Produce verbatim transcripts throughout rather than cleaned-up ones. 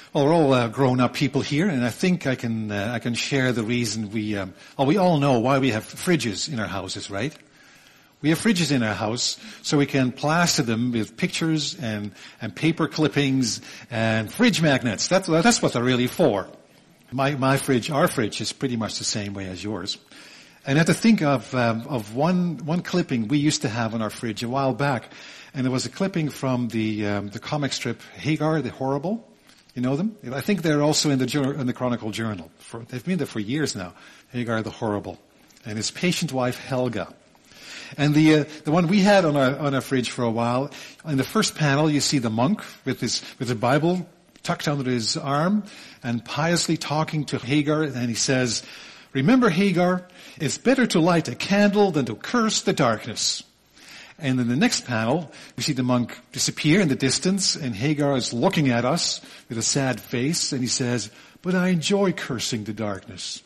Well, we're all uh, grown-up people here, and I think I can uh, I can share the reason we. Um, well, we all know why we have fridges in our houses, right? We have fridges in our house so we can plaster them with pictures and and paper clippings and fridge magnets. That's that's what they're really for. My my fridge, our fridge, is pretty much the same way as yours. And I had to think of um, of one one clipping we used to have on our fridge a while back, and it was a clipping from the um, the comic strip Hagar the Horrible. You know them? I think they're also in the in the Chronicle Journal. For, they've been there for years now. Hagar the Horrible, and his patient wife Helga. And the uh, the one we had on our on our fridge for a while. In the first panel, you see the monk with his with the Bible tucked under his arm and piously talking to Hagar, and he says, "Remember, Hagar, it's better to light a candle than to curse the darkness." And in the next panel, we see the monk disappear in the distance, and Hagar is looking at us with a sad face, and he says, "But I enjoy cursing the darkness."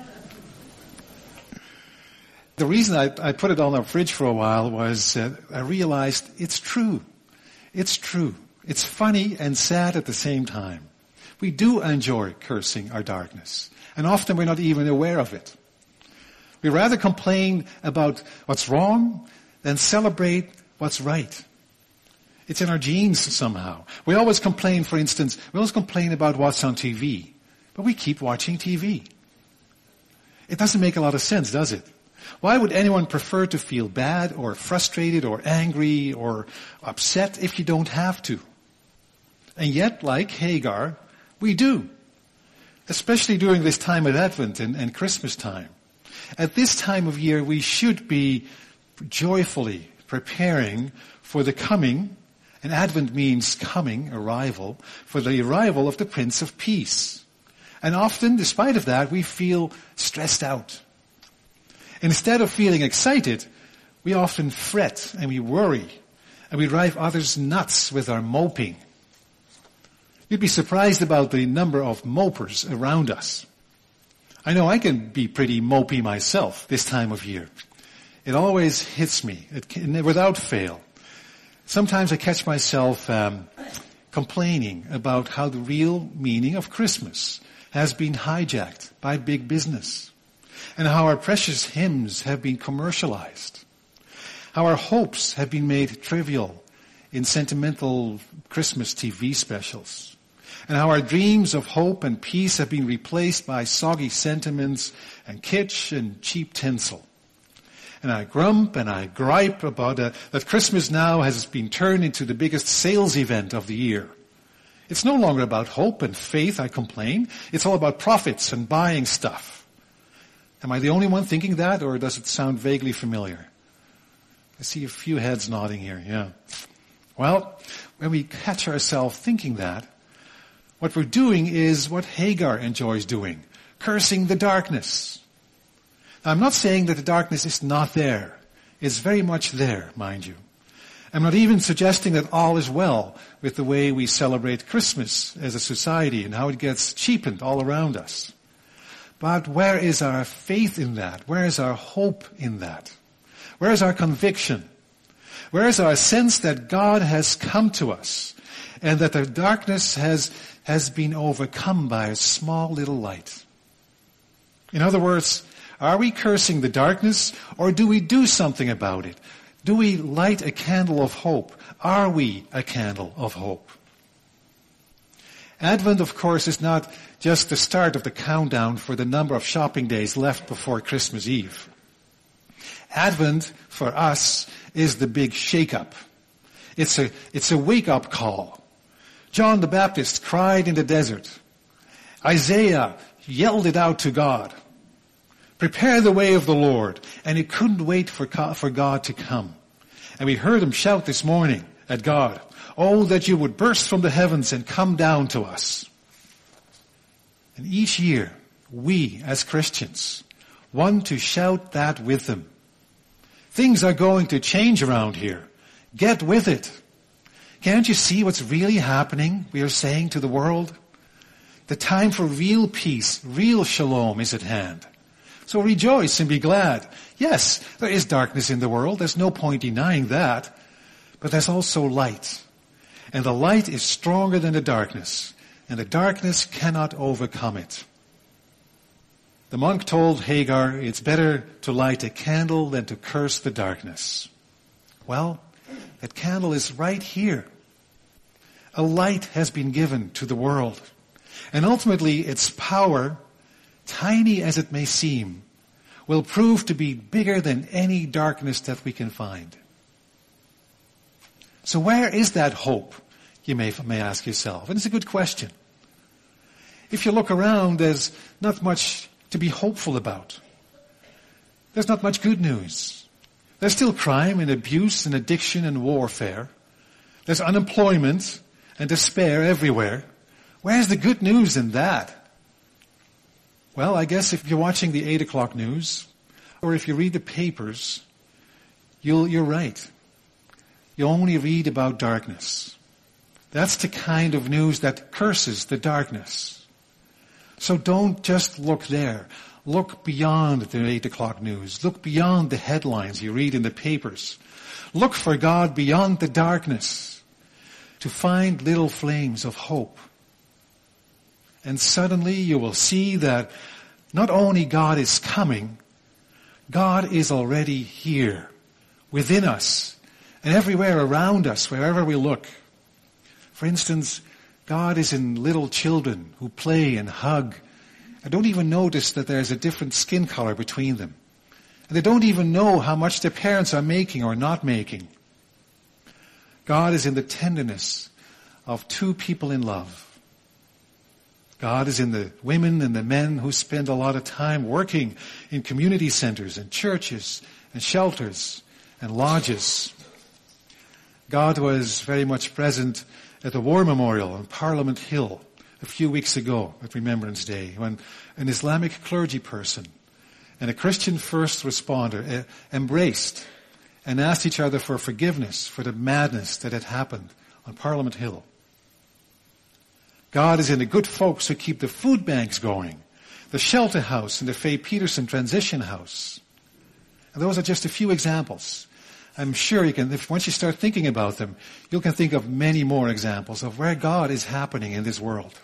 The reason I, I put it on our fridge for a while was uh, I realized it's true. It's true. It's funny and sad at the same time. We do enjoy cursing our darkness, and often we're not even aware of it. We rather complain about what's wrong than celebrate what's right. It's in our genes somehow. We always complain, for instance, we always complain about what's on T V, but we keep watching T V. It doesn't make a lot of sense, does it? Why would anyone prefer to feel bad or frustrated or angry or upset if you don't have to? And yet, like Hagar, we do. Especially during this time of Advent and, and Christmas time. At this time of year, we should be joyfully preparing for the coming, and Advent means coming, arrival, for the arrival of the Prince of Peace. And often, despite of that, we feel stressed out. And instead of feeling excited, we often fret and we worry, and we drive others nuts with our moping. You'd be surprised about the number of mopers around us. I know I can be pretty mopey myself this time of year. It always hits me, it can, without fail. Sometimes I catch myself um, complaining about how the real meaning of Christmas has been hijacked by big business, and how our precious hymns have been commercialized, how our hopes have been made trivial in sentimental Christmas T V specials, and how our dreams of hope and peace have been replaced by soggy sentiments and kitsch and cheap tinsel. And I grump and I gripe about uh, that Christmas now has been turned into the biggest sales event of the year. It's no longer about hope and faith, I complain. It's all about profits and buying stuff. Am I the only one thinking that, or does it sound vaguely familiar? I see a few heads nodding here, yeah. Well, when we catch ourselves thinking that, what we're doing is what Hagar enjoys doing, cursing the darkness. Now, I'm not saying that the darkness is not there. It's very much there, mind you. I'm not even suggesting that all is well with the way we celebrate Christmas as a society and how it gets cheapened all around us. But where is our faith in that? Where is our hope in that? Where is our conviction? Where is our sense that God has come to us and that the darkness has, has been overcome by a small little light? In other words, are we cursing the darkness, or do we do something about it? Do we light a candle of hope? Are we a candle of hope? Advent, of course, is not just the start of the countdown for the number of shopping days left before Christmas Eve. Advent, for us, is the big shake-up. It's a, it's a wake-up call. John the Baptist cried in the desert. Isaiah yelled it out to God. Prepare the way of the Lord. And he couldn't wait for for God to come. And we heard him shout this morning at God, oh, that you would burst from the heavens and come down to us. And each year, we as Christians want to shout that with them. Things are going to change around here. Get with it. Can't you see what's really happening, we are saying to the world? The time for real peace, real shalom is at hand. So rejoice and be glad. Yes, there is darkness in the world. There's no point denying that. But there's also light. And the light is stronger than the darkness. and the darkness cannot overcome it. The monk told Hagar, it's better to light a candle than to curse the darkness. Well, that candle is right here. A light has been given to the world. And ultimately, its power, tiny as it may seem, will prove to be bigger than any darkness that we can find. So where is that hope, you may, may ask yourself? And it's a good question. If you look around, there's not much to be hopeful about. There's not much good news. There's still crime and abuse and addiction and warfare. There's unemployment and despair everywhere. Where's the good news in that? Well, I guess if you're watching the eight o'clock news, or if you read the papers, you'll, you're right. You only read about darkness. That's the kind of news that curses the darkness. So don't just look there. Look beyond the eight o'clock news. Look beyond the headlines you read in the papers. Look for God beyond the darkness to find little flames of hope. And suddenly you will see that not only God is coming, God is already here, within us, and everywhere around us, wherever we look. For instance, God is in little children who play and hug and don't even notice that there's a different skin color between them. And they don't even know how much their parents are making or not making. God is in the tenderness of two people in love. God is in the women and the men who spend a lot of time working in community centers and churches and shelters and lodges. God was very much present at the War Memorial on Parliament Hill a few weeks ago at Remembrance Day, when an Islamic clergy person and a Christian first responder uh, embraced and asked each other for forgiveness for the madness that had happened on Parliament Hill. God is in the good folks who keep the food banks going, the shelter house and the Faye Peterson transition house. And those are just a few examples. I'm sure you can, if once you start thinking about them, you can think of many more examples of where God is happening in this world.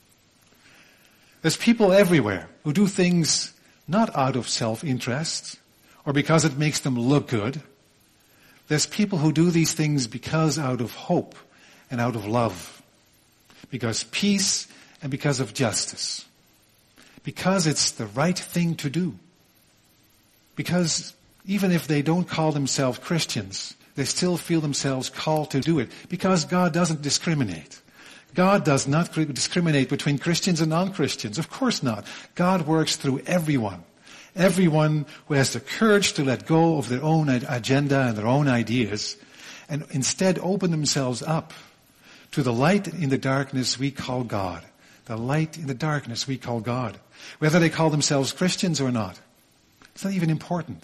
There's people everywhere who do things not out of self-interest or because it makes them look good. There's people who do these things because out of hope and out of love. Because peace and because of justice. Because it's the right thing to do. Because even if they don't call themselves Christians, they still feel themselves called to do it. Because God doesn't discriminate. God does not discriminate between Christians and non-Christians. Of course not. God works through everyone. Everyone who has the courage to let go of their own agenda and their own ideas and instead open themselves up to the light in the darkness we call God. The light in the darkness we call God. Whether they call themselves Christians or not. It's not even important.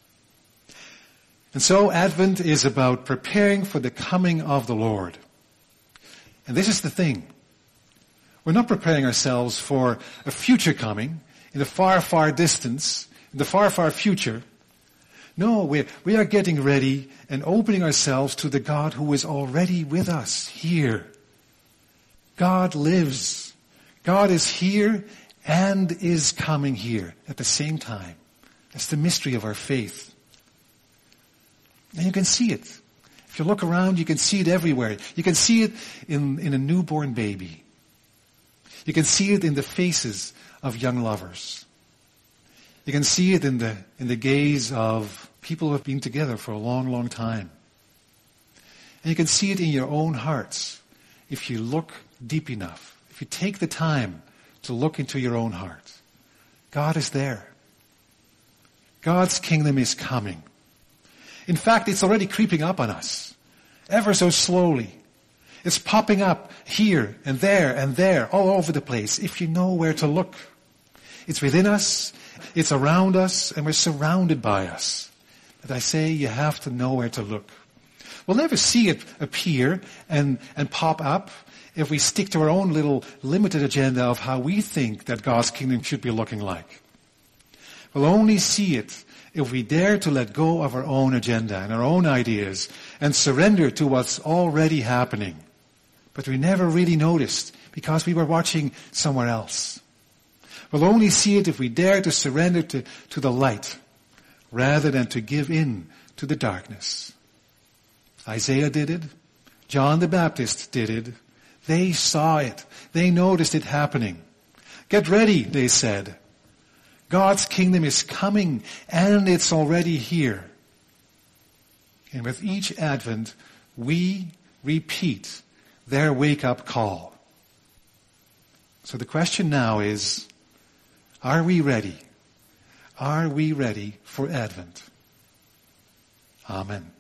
And so Advent is about preparing for the coming of the Lord. And this is the thing. We're not preparing ourselves for a future coming in the far, far distance, in the far, far future. No, we we are getting ready and opening ourselves to the God who is already with us here. God lives. God is here and is coming here at the same time. That's the mystery of our faith. And you can see it. If you look around, you can see it everywhere. You can see it in, in a newborn baby. You can see it in the faces of young lovers. You can see it in the, in the gaze of people who have been together for a long, long time. And you can see it in your own hearts if you look deep enough. If you take the time to look into your own heart. God is there. God's kingdom is coming. In fact, it's already creeping up on us, ever so slowly. It's popping up here and there and there, all over the place, if you know where to look. It's within us, it's around us, and we're surrounded by us. But I say you have to know where to look. We'll never see it appear and, and pop up if we stick to our own little limited agenda of how we think that God's kingdom should be looking like. We'll only see it if we dare to let go of our own agenda and our own ideas and surrender to what's already happening. But we never really noticed because we were watching somewhere else. We'll only see it if we dare to surrender to, to the light rather than to give in to the darkness. Isaiah did it. John the Baptist did it. They saw it. They noticed it happening. Get ready, they said. God's kingdom is coming and it's already here. And with each advent, we repeat their wake-up call. So the question now is, are we ready? Are we ready for Advent? Amen.